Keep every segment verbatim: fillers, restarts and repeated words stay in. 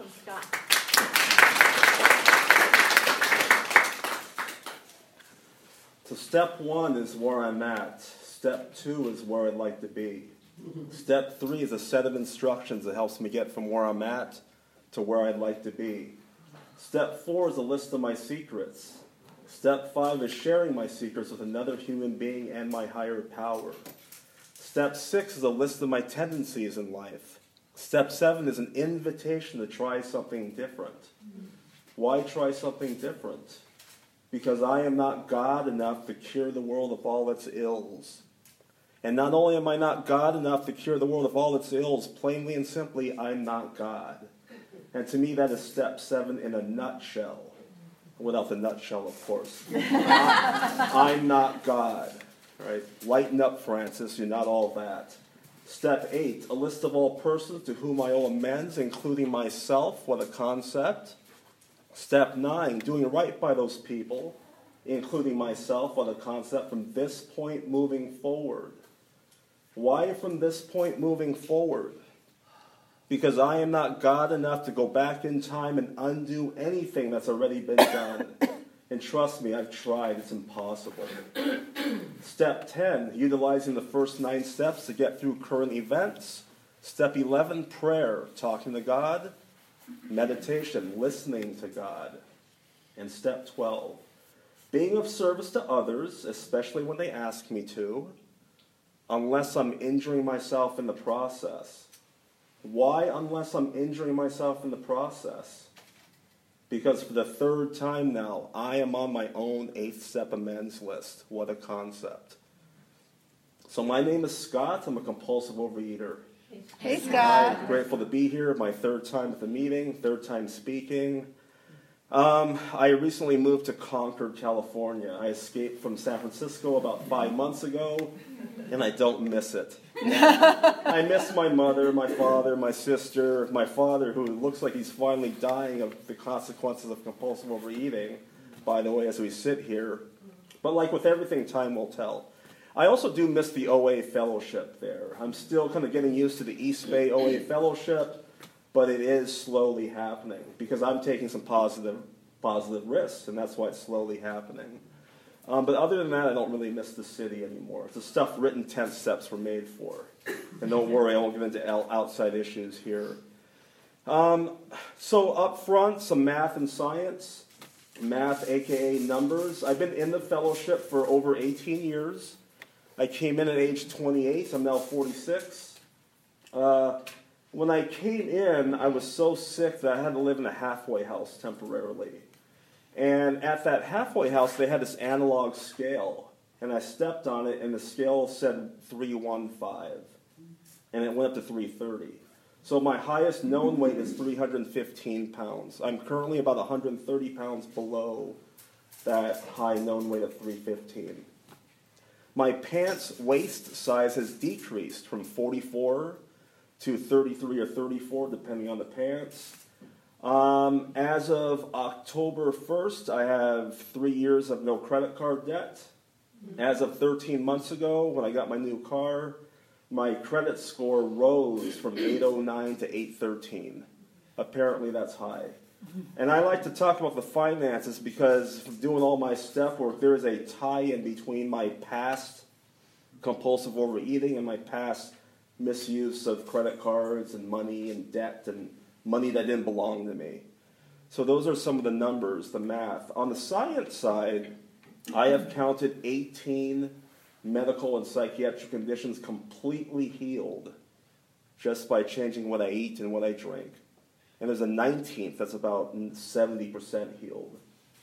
Welcome, Scott. So step one is where I'm at. Step two is where I'd like to be. Step three is a set of instructions that helps me get from where I'm at to where I'd like to be. Step four is a list of my secrets. Step five is sharing my secrets with another human being and my higher power. Step six is a list of my tendencies in life. Step seven is an invitation to try something different. Why try something different? Because I am not God enough to cure the world of all its ills. And not only am I not God enough to cure the world of all its ills, plainly and simply, I'm not God. And to me, that is step seven in a nutshell. Without the nutshell, of course. I'm not God. Right? Lighten up, Francis. You're not all that. Step eight, a list of all persons to whom I owe amends, including myself. What a concept. Step nine, doing right by those people, including myself. What a concept. From this point moving forward. Why from this point moving forward? Because I am not God enough to go back in time and undo anything that's already been done. And trust me, I've tried. It's impossible. Step ten, utilizing the first nine steps to get through current events. Step eleven, prayer, talking to God. Meditation, listening to God. And step twelve, being of service to others, especially when they ask me to, unless I'm injuring myself in the process. Why unless I'm injuring myself in the process? Because for the third time now, I am on my own eighth step amends list. What a concept. So my name is Scott. I'm a compulsive overeater. Hey, Scott. I'm grateful to be here. My third time at the meeting, third time speaking. Um, I recently moved to Concord, California. I escaped from San Francisco about five months ago, and I don't miss it. I miss my mother, my father, my sister, my father, who looks like he's finally dying of the consequences of compulsive overeating, by the way, as we sit here. But like with everything, time will tell. I also do miss the O A fellowship there. I'm still kind of getting used to the East Bay O A fellowship, but it is slowly happening because I'm taking some positive positive risks, and that's why it's slowly happening. Um, but other than that, I don't really miss the city anymore. It's the stuff written ten steps were made for. And don't worry, I won't get into outside issues here. Um, so up front, some math and science. Math, a k a numbers. I've been in the fellowship for over eighteen years. I came in at age twenty-eight. I'm now forty-six. Uh, when I came in, I was so sick that I had to live in a halfway house temporarily. And at that halfway house, they had this analog scale. And I stepped on it, and the scale said three fifteen. And it went up to three thirty. So my highest known weight is three hundred fifteen pounds. I'm currently about one hundred thirty pounds below that high known weight of three fifteen. My pants waist size has decreased from forty-four to thirty-three or thirty-four, depending on the pants. Um, as of October first, I have three years of no credit card debt. As of thirteen months ago, when I got my new car, my credit score rose from eight oh nine to eight thirteen. Apparently that's high. And I like to talk about the finances because doing all my step work, there is a tie-in between my past compulsive overeating and my past misuse of credit cards and money and debt and money that didn't belong to me. So those are some of the numbers, the math. On the science side, I have counted eighteen medical and psychiatric conditions completely healed just by changing what I eat and what I drink. And there's a nineteenth that's about seventy percent healed.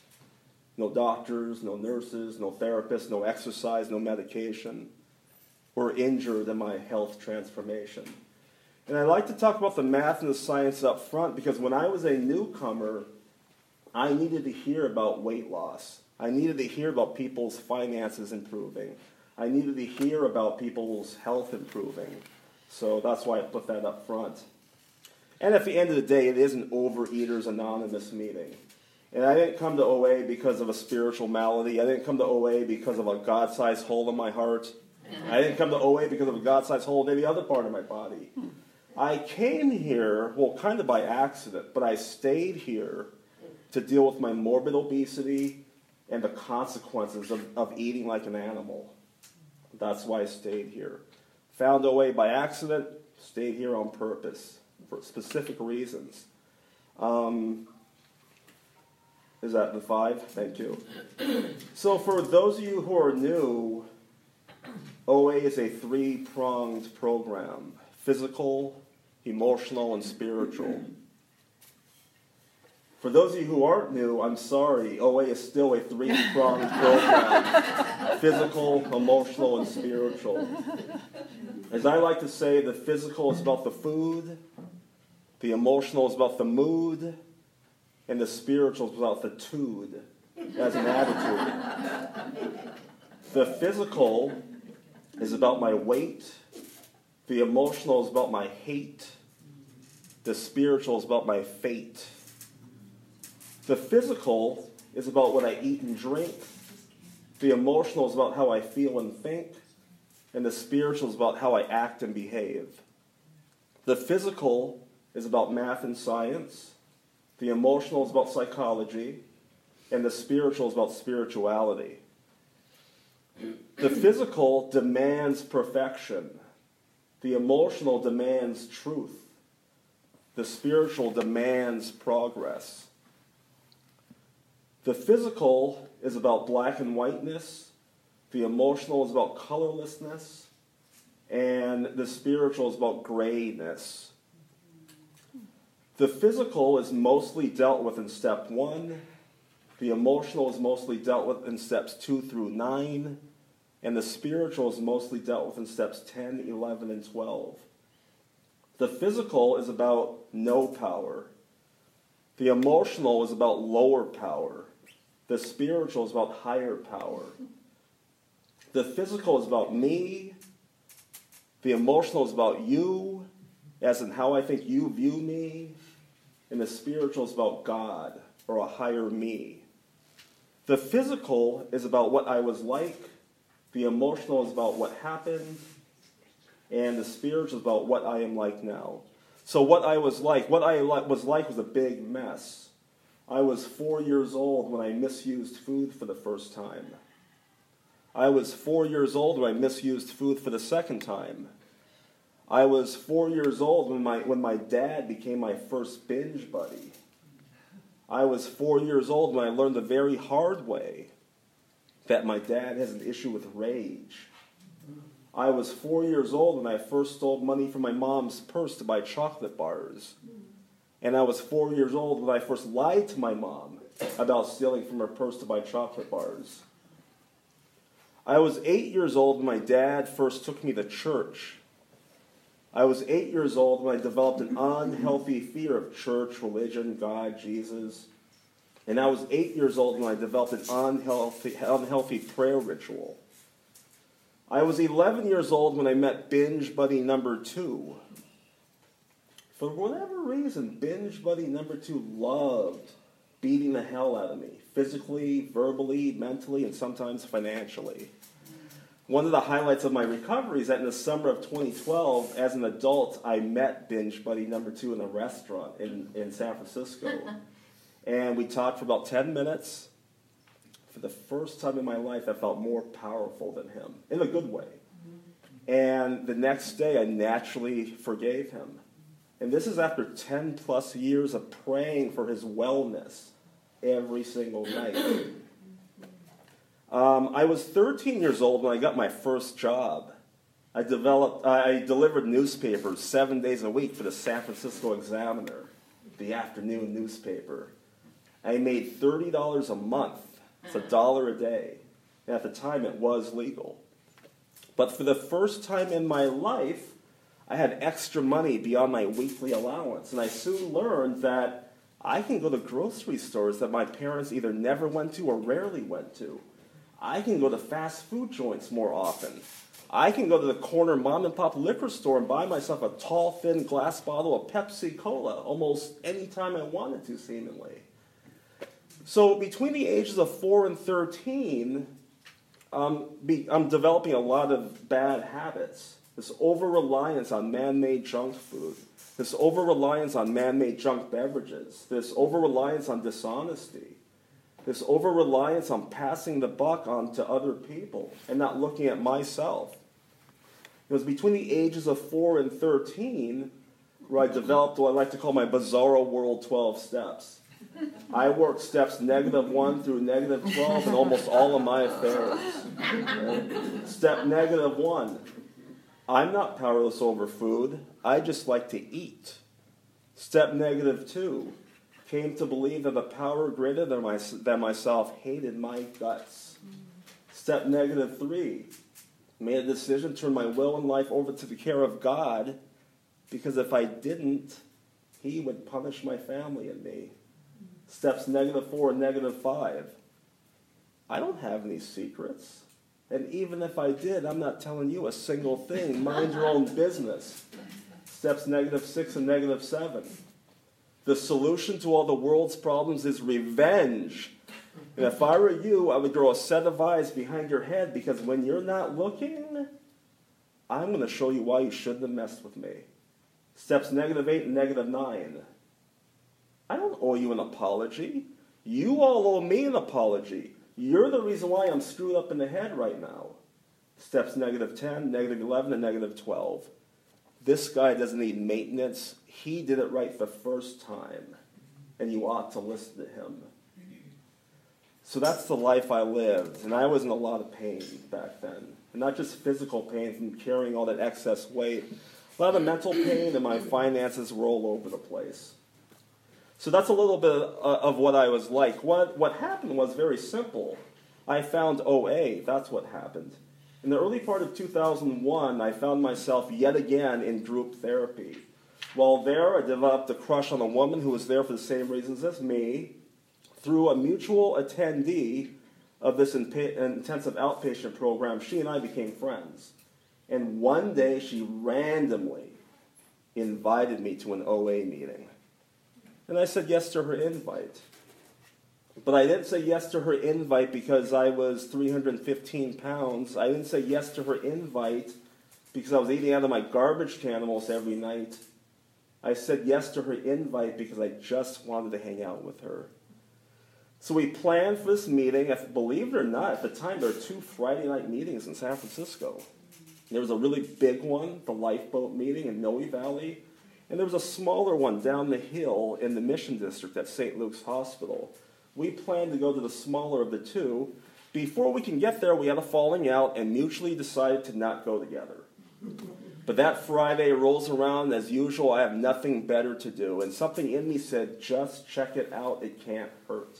No doctors, no nurses, no therapists, no exercise, no medication. We're injured in my health transformation. And I like to talk about the math and the science up front because when I was a newcomer, I needed to hear about weight loss. I needed to hear about people's finances improving. I needed to hear about people's health improving. So that's why I put that up front. And at the end of the day, it is an Overeaters Anonymous meeting. And I didn't come to O A because of a spiritual malady. I didn't come to O A because of a God-sized hole in my heart. I didn't come to O A because of a God-sized hole in any other part of my body. I came here, well, kind of by accident, but I stayed here to deal with my morbid obesity and the consequences of, of eating like an animal. That's why I stayed here. Found O A by accident, stayed here on purpose for specific reasons. Um, is that the five? Thank you. So for those of you who are new, O A is a three-pronged program: physical, emotional, and spiritual. For those of you who aren't new, I'm sorry, O A is still a three-pronged program: physical, emotional, and spiritual. As I like to say, the physical is about the food, the emotional is about the mood, and the spiritual is about the tude, as an attitude. The physical is about my weight, the emotional is about my hate, the spiritual is about my fate. The physical is about what I eat and drink, the emotional is about how I feel and think, and the spiritual is about how I act and behave. The physical is about math and science, the emotional is about psychology, and the spiritual is about spirituality. The physical demands perfection. The emotional demands truth. The spiritual demands progress. The physical is about black and whiteness. The emotional is about colorlessness. And the spiritual is about grayness. The physical is mostly dealt with in step one. The emotional is mostly dealt with in steps two through nine. And the spiritual is mostly dealt with in steps ten, eleven, and twelve. The physical is about no power. The emotional is about lower power. The spiritual is about higher power. The physical is about me. The emotional is about you, as in how I think you view me. And the spiritual is about God, or a higher me. The physical is about what I was like. The emotional is about what happened. And the spiritual is about what I am like now. So what I was like, what I was like was a big mess. I was four years old when I misused food for the first time. I was four years old when I misused food for the second time. I was four years old when my, when my dad became my first binge buddy. I was four years old when I learned the very hard way that my dad has an issue with rage. I was four years old when I first stole money from my mom's purse to buy chocolate bars. And I was four years old when I first lied to my mom about stealing from her purse to buy chocolate bars. I was eight years old when my dad first took me to church. I was eight years old when I developed an unhealthy fear of church, religion, God, Jesus. And I was eight years old when I developed an unhealthy, unhealthy prayer ritual. I was eleven years old when I met binge buddy number two. For whatever reason, binge buddy number two loved beating the hell out of me, physically, verbally, mentally, and sometimes financially. One of the highlights of my recovery is that in the summer of twenty twelve, as an adult, I met binge buddy number two in a restaurant in, in San Francisco. And we talked for about ten minutes. For the first time in my life, I felt more powerful than him, in a good way. And the next day, I naturally forgave him. And this is after ten plus years of praying for his wellness every single night. Um, I was thirteen years old when I got my first job. I developed, I delivered newspapers seven days a week for the San Francisco Examiner, the afternoon newspaper. I made thirty dollars a month. It's a dollar a day. And at the time, it was legal. But for the first time in my life, I had extra money beyond my weekly allowance. And I soon learned that I can go to grocery stores that my parents either never went to or rarely went to. I can go to fast food joints more often. I can go to the corner mom and pop liquor store and buy myself a tall, thin glass bottle of Pepsi Cola almost any time I wanted to, seemingly. So between the ages of four and thirteen, um, be, I'm developing a lot of bad habits. this over-reliance on man-made junk food, this over-reliance on man-made junk beverages, this over-reliance on dishonesty, this over-reliance on passing the buck on to other people and not looking at myself. It was between the ages of four and thirteen where I developed what I like to call my Bizarro World twelve steps. I worked steps negative one through negative twelve in almost all of my affairs. Right? Step negative one, I'm not powerless over food. I just like to eat. Step negative two, came to believe that a power greater than, my, than myself hated my guts. Step negative three, made a decision to turn my will and life over to the care of God, because if I didn't, he would punish my family and me. Steps negative four and negative five. I don't have any secrets. And even if I did, I'm not telling you a single thing. Mind your own business. Steps negative six and negative seven. The solution to all the world's problems is revenge. And if I were you, I would grow a set of eyes behind your head, because when you're not looking, I'm going to show you why you shouldn't have messed with me. Steps negative eight and negative nine. I don't owe you an apology. You all owe me an apology. You're the reason why I'm screwed up in the head right now. Steps negative ten, negative eleven, and negative twelve. This guy doesn't need maintenance. He did it right the first time, and you ought to listen to him. So that's the life I lived, and I was in a lot of pain back then. And not just physical pain from carrying all that excess weight. A lot of mental pain, and my finances were all over the place. So that's a little bit of what I was like. What, what happened was very simple. I found O A. That's what happened. In the early part of two thousand one, I found myself yet again in group therapy. While there, I developed a crush on a woman who was there for the same reasons as me. Through a mutual attendee of this intensive outpatient program, she and I became friends. And one day, she randomly invited me to an O A meeting. And I said yes to her invite. But I didn't say yes to her invite because I was three hundred fifteen pounds. I didn't say yes to her invite because I was eating out of my garbage can almost every night. I said yes to her invite because I just wanted to hang out with her. So we planned for this meeting. If, believe it or not, at the time there were two Friday night meetings in San Francisco. There was a really big one, the Lifeboat meeting in Noe Valley. And there was a smaller one down the hill in the Mission District at Saint Luke's Hospital. We planned to go to the smaller of the two. Before we can get there, we had a falling out and mutually decided to not go together. But that Friday rolls around, as usual, I have nothing better to do. And something in me said, just check it out, it can't hurt.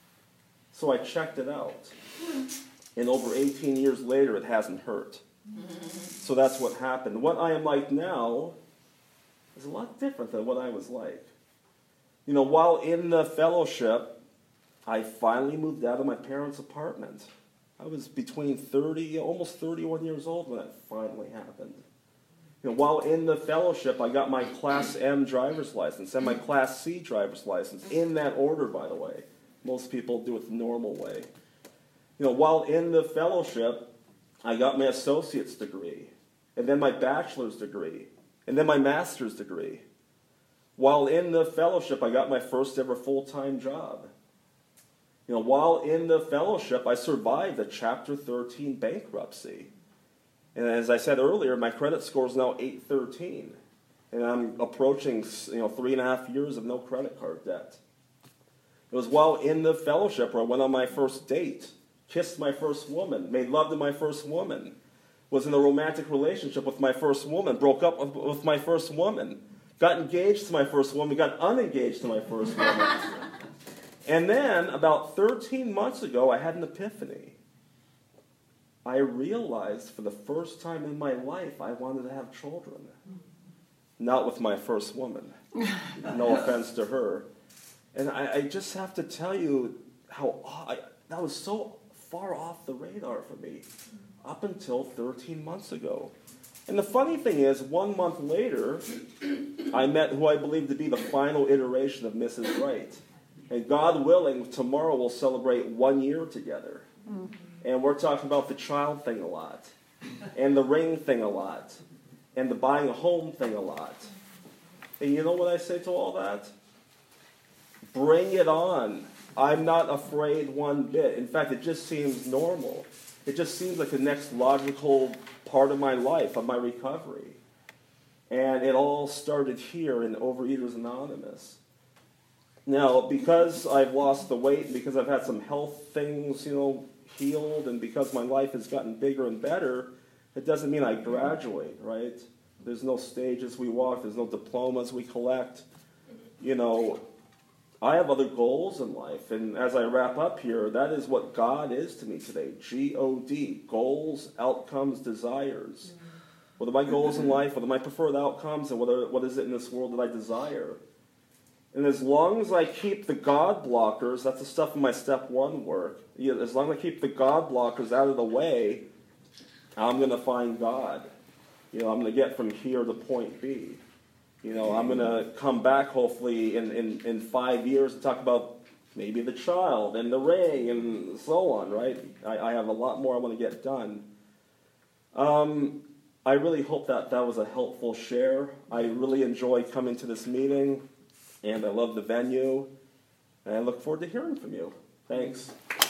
So I checked it out. And over eighteen years later, it hasn't hurt. So that's what happened. What I am like now is a lot different than what I was like. You know, while in the fellowship, I finally moved out of my parents' apartment. I was between thirty, almost thirty-one years old when that finally happened. You know, while in the fellowship, I got my Class M driver's license and my Class C driver's license, in that order, by the way. Most people do it the normal way. You know, while in the fellowship, I got my associate's degree, and then my bachelor's degree, and then my master's degree. While in the fellowship, I got my first ever full-time job. You know, while in the fellowship, I survived a Chapter thirteen bankruptcy. And as I said earlier, my credit score is now eight thirteen. And I'm approaching, you know, three and a half years of no credit card debt. It was while in the fellowship where I went on my first date, kissed my first woman, made love to my first woman, was in a romantic relationship with my first woman, broke up with, with my first woman, got engaged to my first woman, got unengaged to my first woman. And then, about thirteen months ago, I had an epiphany. I realized for the first time in my life I wanted to have children. Not with my first woman. No offense to her. And I, I just have to tell you how I, that was so far off the radar for me up until thirteen months ago. And the funny thing is, one month later, I met who I believe to be the final iteration of Missus Wright. And God willing, tomorrow we'll celebrate one year together. And we're talking about the child thing a lot. And the ring thing a lot. and the buying a home thing a lot. And you know what I say to all that? Bring it on. I'm not afraid one bit. In fact, it just seems normal. It just seems like the next logical part of my life, of my recovery. And it all started here in Overeaters Anonymous. Now, because I've lost the weight, and because I've had some health things, you know, healed, and because my life has gotten bigger and better, it doesn't mean I graduate, right? There's no stages we walk. There's no diplomas we collect. You know, I have other goals in life. And as I wrap up here, that is what God is to me today. G O D, goals, outcomes, desires. What are my goals in life? What are my preferred outcomes? And what, are, what is it in this world that I desire? And as long as I keep the God blockers, that's the stuff in my step one work. As long as I keep the God blockers out of the way, I'm going to find God. You know, I'm going to get from here to point B. You know, I'm going to come back hopefully in, in, in five years and talk about maybe the child and the ring and so on, right? I, I have a lot more I want to get done. Um, I really hope that that was a helpful share. I really enjoyed coming to this meeting, and I love the venue, and I look forward to hearing from you. Thanks.